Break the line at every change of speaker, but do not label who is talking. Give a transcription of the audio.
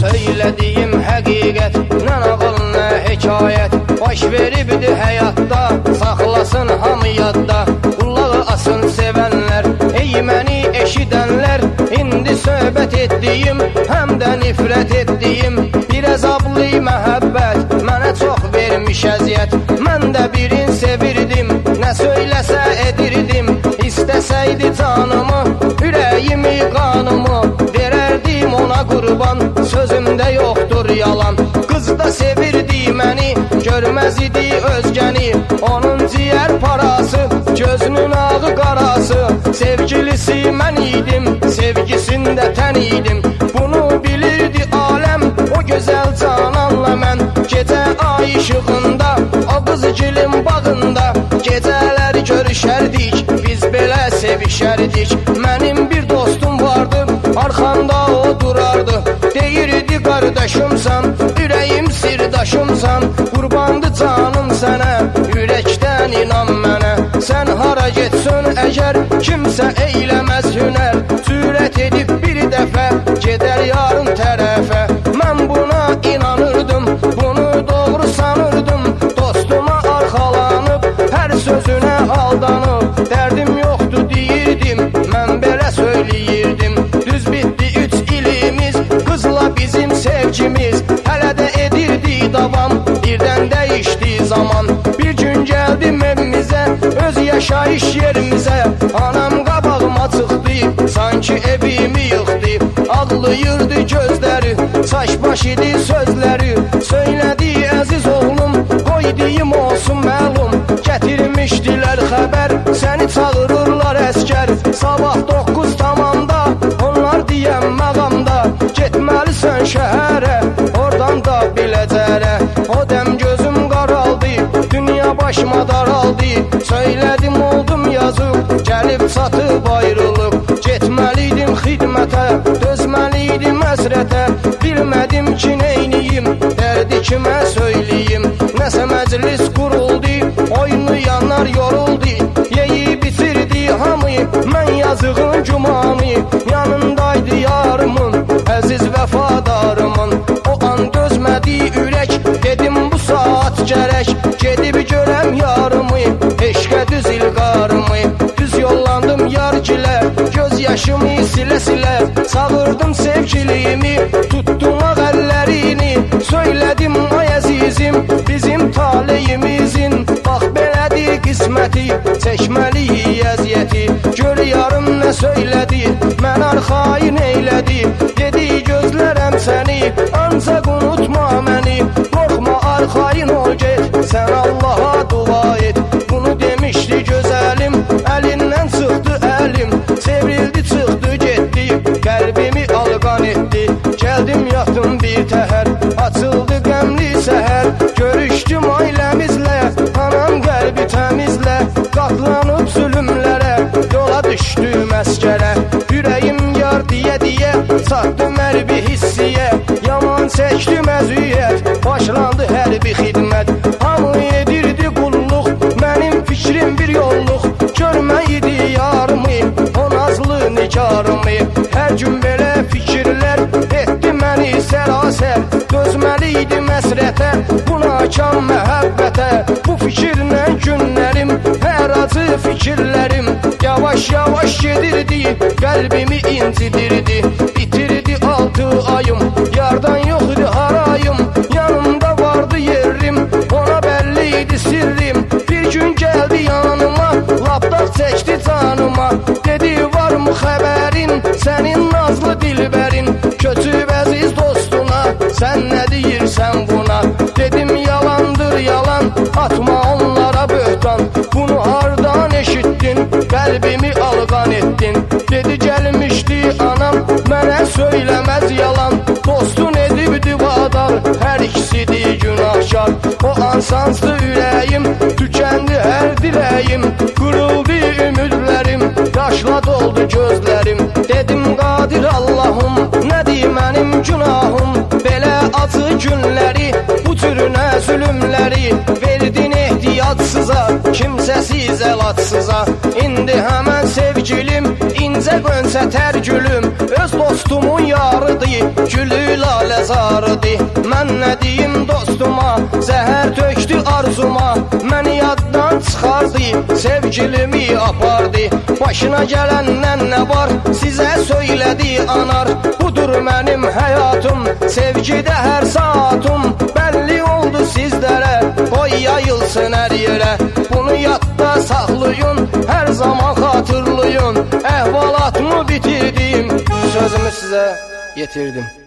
Söylədiyim həqiqət, nə nağıl, nə hekayət. Baş veribdi həyatda, saxlasın hamı yadda. Qulağı asın sevənlər, ey məni eşidənlər. İndi söhbət etdiyim, həm də nifrət etdiyim bir əzablı məhəbbət mənə çox vermiş əziyyət. Mən də birini sevirdim, nə söyləsə edirdim. İstəsəydi canımı, ürəyimi, qanımı verərdim ona qurban. Sözümdə yoxdur yalan. Qız da sevirdi məni, görməz idi özgəni. Onun ciyər parası, gözünün ağı qarası. Sevgilisi mən idim, sevgisində tən idim. Bunu bilirdi aləm, o gözəl cananla mən. Gecə ay işığında, o qızgilin bağında gecələri görüşərdik, biz belə sevişərdik. Mənim bir dostum vardı, arxamda o durardı. Deyirdi qardaşımsan, ürəyim sirdaşımsan. Qurbandı canım sənə, ürəkdən inan mənə. Sən hara getsən əgər, kimsə eyləməz hünər. Cürət edib bir dəfə, gedər yarın tərəfə. Mən buna inanırdım, bunu doğru sanırdım. Dostuma arxalanıb, hər sözünə aldanıb. Dərdim yoxdur deyirdim, mən belə söyləyirdim. Düz bitdi 3 ilimiz, qızla bizim sevgimiz. Hələ də edirdi davam, birdən dəyişdi zaman. Bir gün gəldim evimizə, öz yaşayış yerimizə. Anam qabağıma çıxdı, sanki evimi yıxdı. Ağlayırdı gözləri, saç baş idi sözləri. Söylədi əziz oğlum, qoy deyim olsun məlum. Gətirmişdilər xəbər, səni çağırırlar əskər. Sabah 9 tamamda, onlar deyən məqamda. Getməlisən şəhərə, oradan da biləcərə. O dəm gözüm qaraldı, dünya başıma daraldı. Söylədim oldum yazıq, gəlib çatıb ayrılıb. Getməliydim xidmətə, dözməliydim əsrətə. Bilmədim ki neyniyim, dərdi kimə söyləyim. Nəsə məclis quruldu, oynayanlar yoruldu. Yeyib bitirdi hamı, mən yazığın gümanı. Yanındaydı yarımın, əziz vəfadarımın. O an dözmədi ürək, dedim bu saat gərək. Gedib görəm yarımı, eşqə düz ilqarımı. Düz yollandım yargilə, göz yaşımı silə-silə. Çağırdım sevgiliyimi, tutdum ağ əllərini. Söylədim ay əzizim, bizim taleyimizin. Bax belədir qisməti, çəkməliyik əziyyəti. Gör yarım nə söylədi, mən arxayın eylədi. Dedi gözlərəm səni, ancaq unutma məni. Qorxma arxayın ol get, sən Allaha dua et. Bunu demişdi gözəlim, əlindən çıxdı əlim. Sevrildi çıxdı getdi, qəlbimi alqan etdi. Gəldim yatdım bir təhər, açıldı qəmli səhər. Görüşdüm ailəmizlə, anam qəlbi təmizlə. Qatlanıb zülümlərə, yola düşdüm əskərə. Ürəyim yar deyə-deyə, çatdım hərbi hissiyə. Yaman çəkdim əziyyət, başlandı hərbi xidmət. Hamı edirdi qulluq, mənim fikrim bir yolluq. Görməyidi yarımı, o nazlı nikarımı. Hər gün belə fikirlər etdi məni sərasər. Dözməliydim əsrətə, bu nakan məhəbbətə. Bu fikirlə günlərim, hər acı fikirlərim. Yavaş-yavaş gedirdi, qəlbimi incidirdi. Bitirdi 6 ayım, yardan yoxdu harayım. Yanımda vardı yerim, ona bəlli idi sirrim. Bir gün gəldi yanıma, lapdaq çəkdi canıma. Dedi varmı xəbərin, sənin nazlı dilbərin. Köçüb əziz dostuna, sən nə deyirsən buna? Dedim yalandır yalan, atma onlara böhtan. Bunu hardan eşitdin, qəlbimi alqan etdin. Dedi gəlmişdi anam, mənə söyləməz yalan. Dostun edibdi vadar, hər ikisidir günahkar. O an sancdı ürəyim, tükəndi hər diləyim. Qırıldı ümidlərim, yaşla doldu gözlərim. Dedim qadir Allahım, nədir mənim günahım? Belə acı günləri, bu türünə zülümləri verdin ehtiyatsıza, kimsəsiz əlatsıza. İndi həmən sevgilim, İncə qönsə tər gülüm, öz dostumun yarıdır, gülü lalə zarıdır. Mən nə deyim dostuma, zəhər tökdü arzuma, məni yaddan çıxardı, sevgilimi apardı. Başına gələndən nə var, sizə söylədi anar. Budur mənim həyatım, sevgidə hər saatım. Bəlli oldu sizlərə, qoy yayılsın hər yerə. Bunu yadda saxlayın, hər zaman xatırlayın. Əhvalatımı bitirdim, sözümü sizə yetirdim.